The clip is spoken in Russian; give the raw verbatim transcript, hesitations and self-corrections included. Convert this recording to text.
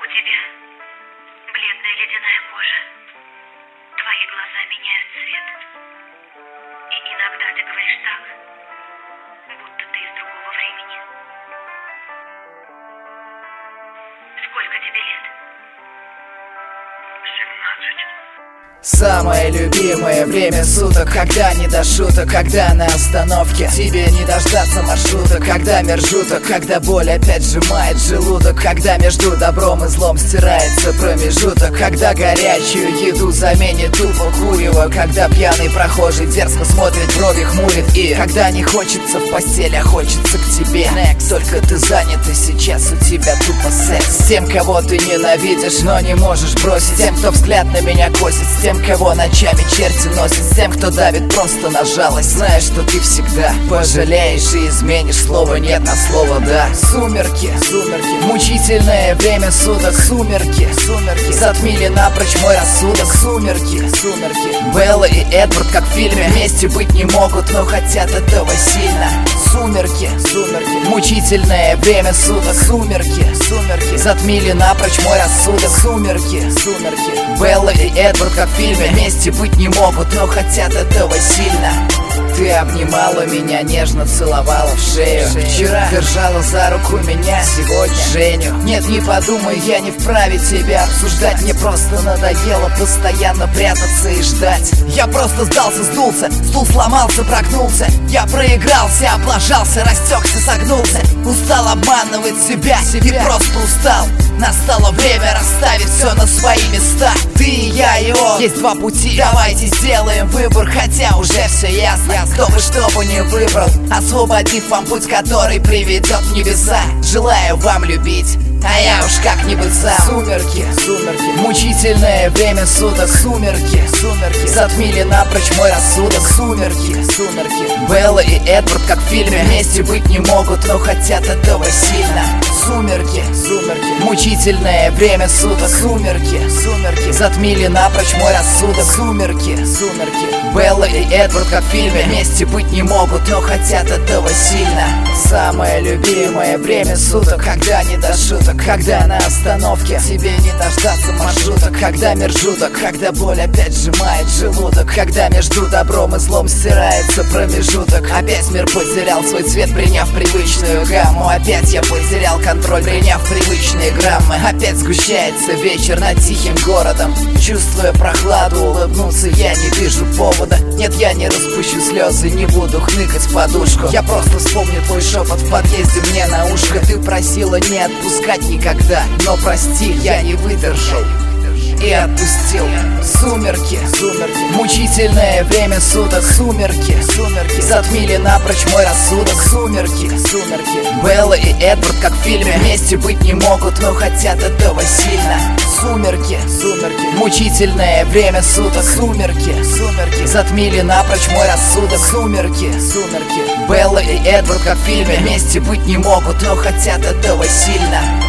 тебя бледная ледяная кожа. Твои глаза меняют цвет. И иногда ты говоришь так, будто ты из другого времени. Сколько тебе лет? Семнадцать. Самое любимое время суток, когда не до шуток, когда на остановке тебе не дождаться маршрута, когда мир жуток, когда боль опять сжимает желудок, когда между добром и злом стирается промежуток, когда горячую еду заменит тупо курево, когда пьяный прохожий дерзко смотрит, брови хмурит, и когда не хочется в постель, а хочется к тебе. Next. Только ты занят, и сейчас у тебя тупо секс с тем, кого ты ненавидишь, но не можешь бросить, тем, кто взгляд на меня косит, с тем, кого ночами черти носит, с тем, кто давит просто на жалость, знаешь, что ты всегда пожалеешь и изменишь слово нет на слово да. Сумерки, сумерки, мучительное время суток, сумерки, сумерки, затмили напрочь мой рассудок, сумерки, сумерки. Белла и Эдвард, как в фильме, вместе быть не могут, но хотят этого сильно. Сумерки, сумерки, мучительное время суток, сумерки, сумерки, затмили напрочь мой рассудок, сумерки, сумерки. Белла и Эдвард, как в фильме, вместе быть не могут, но хотят этого сильно. Ты обнимала меня, нежно целовала в шею. Вчера держала за руку меня, сегодня Женю. Нет, не подумай, я не вправе тебя обсуждать. Мне просто надоело постоянно прятаться и ждать. Я просто сдался, сдулся, стул сломался, прогнулся. Я проигрался, облажался, растекся, согнулся. Устал обманывать себя, и просто устал. Настало время расставить все на свои места. Ты и я, и он, есть два пути, давайте сделаем выбор. Хотя уже все ясно, кто бы что бы не выбрал, освободив вам путь, который приведет в небеса. Желаю вам любить, а я уж как-нибудь сам. Сумерки, сумерки, мучительное время суток, сумерки, сумерки, затмили напрочь мой рассудок, сумерки, сумерки. Белла и Эдвард, как в фильме, вместе быть не могут, но хотят этого сильно. Сумерки, сумерки, мучительное время суток, сумерки, сумерки, затмили напрочь мой рассудок, сумерки, сумерки. Белла и Эдвард, как в фильме, вместе быть не могут, но хотят этого сильно. Самое любимое время суток, когда не до шуток, когда на остановке тебе не дождаться маршрута, когда мир жуток, когда боль опять сжимает желудок, когда между добром и злом стирается промежуток. Опять мир потерял свой цвет, приняв привычную гамму. Опять я потерял контроль, приняв привычные граммы. Опять сгущается вечер над тихим городом. Чувствуя прохладу, улыбнуться я не вижу повода. Нет, я не распущу слезы, не буду хныкать в подушку. Я просто вспомню твой шепот в подъезде мне на ушко. Ты просила не отпускать никогда, но прости, я не выдержал и отпустил. Сумерки, сумерки, мучительное время суток, сумерки, сумерки, затмили напрочь мой рассудок, сумерки, сумерки. Белла и Эдвард, как в фильме, вместе быть не могут, но хотят этого сильно. Сумерки, сумерки, мучительное время суток, сумерки, сумерки, затмили напрочь мой рассудок, сумерки, сумерки. Белла и Эдвард, как в фильме, вместе быть не могут, но хотят этого сильно.